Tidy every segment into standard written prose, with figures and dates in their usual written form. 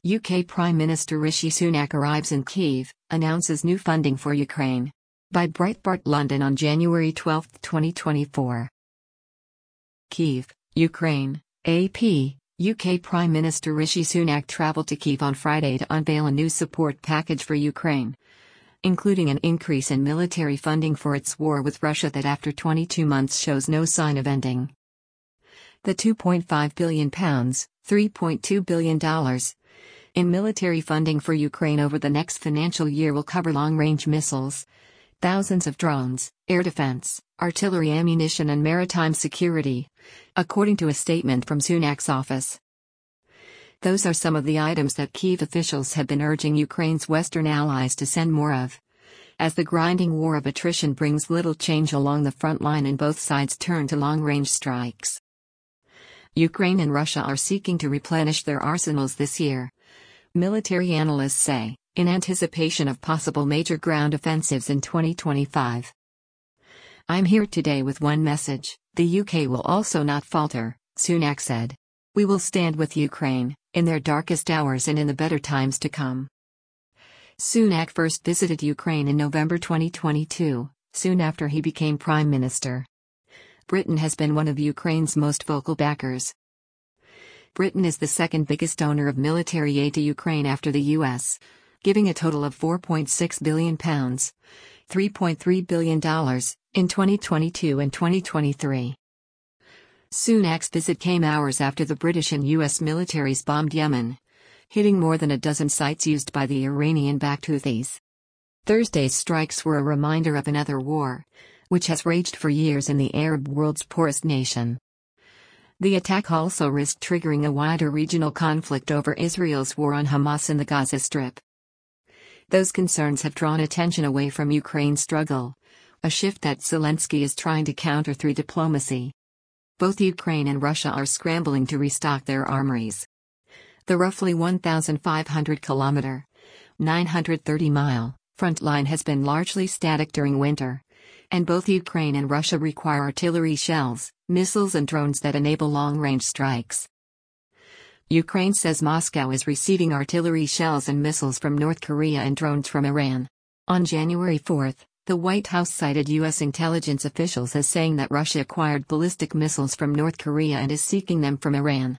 UK Prime Minister Rishi Sunak arrives in Kyiv, announces new funding for Ukraine. By Breitbart London on January 12, 2024. Kyiv, Ukraine, AP. UK Prime Minister Rishi Sunak travelled to Kyiv on Friday to unveil a new support package for Ukraine, including an increase in military funding for its war with Russia that after 22 months shows no sign of ending. The £2.5 billion, $3.2 billion, in military funding for Ukraine over the next financial year will cover long-range missiles, thousands of drones, air defense, artillery ammunition and maritime security, according to a statement from Sunak's office. Those are some of the items that Kyiv officials have been urging Ukraine's Western allies to send more of, as the grinding war of attrition brings little change along the front line and both sides turn to long-range strikes. Ukraine and Russia are seeking to replenish their arsenals this year, military analysts say, in anticipation of possible major ground offensives in 2025. "I'm here today with one message: the UK will also not falter," Sunak said. "We will stand with Ukraine, in their darkest hours and in the better times to come." Sunak first visited Ukraine in November 2022, soon after he became Prime Minister. Britain has been one of Ukraine's most vocal backers. Britain is the second biggest donor of military aid to Ukraine after the US, giving a total of £4.6 billion, $3.3 billion, in 2022 and 2023. Sunak's visit came hours after the British and US militaries bombed Yemen, hitting more than a dozen sites used by the Iranian-backed Houthis. Thursday's strikes were a reminder of another war, which has raged for years in the Arab world's poorest nation. The attack also risked triggering a wider regional conflict over Israel's war on Hamas in the Gaza Strip. Those concerns have drawn attention away from Ukraine's struggle, a shift that Zelensky is trying to counter through diplomacy. Both Ukraine and Russia are scrambling to restock their armories. The roughly 1,500-kilometer, 930-mile, front line has been largely static during winter, and both Ukraine and Russia require artillery shells, missiles and drones that enable long-range strikes. Ukraine says Moscow is receiving artillery shells and missiles from North Korea and drones from Iran. On January 4, the White House cited U.S. intelligence officials as saying that Russia acquired ballistic missiles from North Korea and is seeking them from Iran.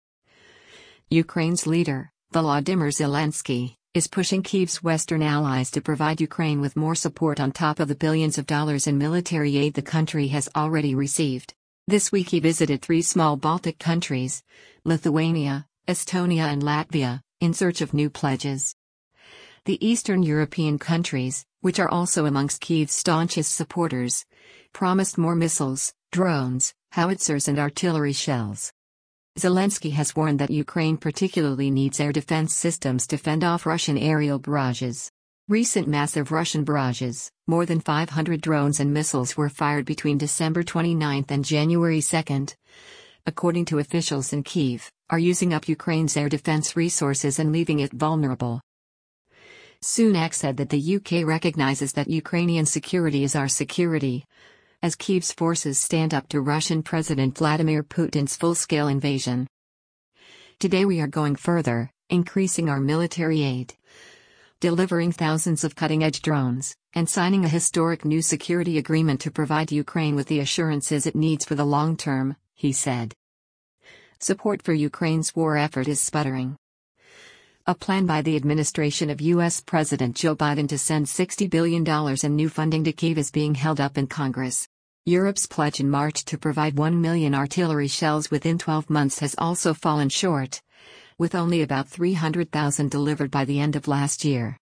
Ukraine's leader, Volodymyr Zelensky, is pushing Kyiv's Western allies to provide Ukraine with more support on top of the billions of dollars in military aid the country has already received. This week he visited 3 small Baltic countries, Lithuania, Estonia and Latvia, in search of new pledges. The Eastern European countries, which are also amongst Kyiv's staunchest supporters, promised more missiles, drones, howitzers and artillery shells. Zelensky has warned that Ukraine particularly needs air defense systems to fend off Russian aerial barrages. Recent massive Russian barrages, more than 500 drones and missiles were fired between December 29 and January 2, according to officials in Kyiv, are using up Ukraine's air defense resources and leaving it vulnerable. Sunak said that the UK recognizes that Ukrainian security is our security, as Kyiv's forces stand up to Russian President Vladimir Putin's full-scale invasion. Today we are going further, increasing our military aid, delivering thousands of cutting-edge drones, and signing a historic new security agreement to provide Ukraine with the assurances it needs for the long term, he said. Support for Ukraine's war effort is sputtering. A plan by the administration of U.S. President Joe Biden to send $60 billion in new funding to Kyiv is being held up in Congress. Europe's pledge in March to provide 1 million artillery shells within 12 months has also fallen short, with only about 300,000 delivered by the end of last year.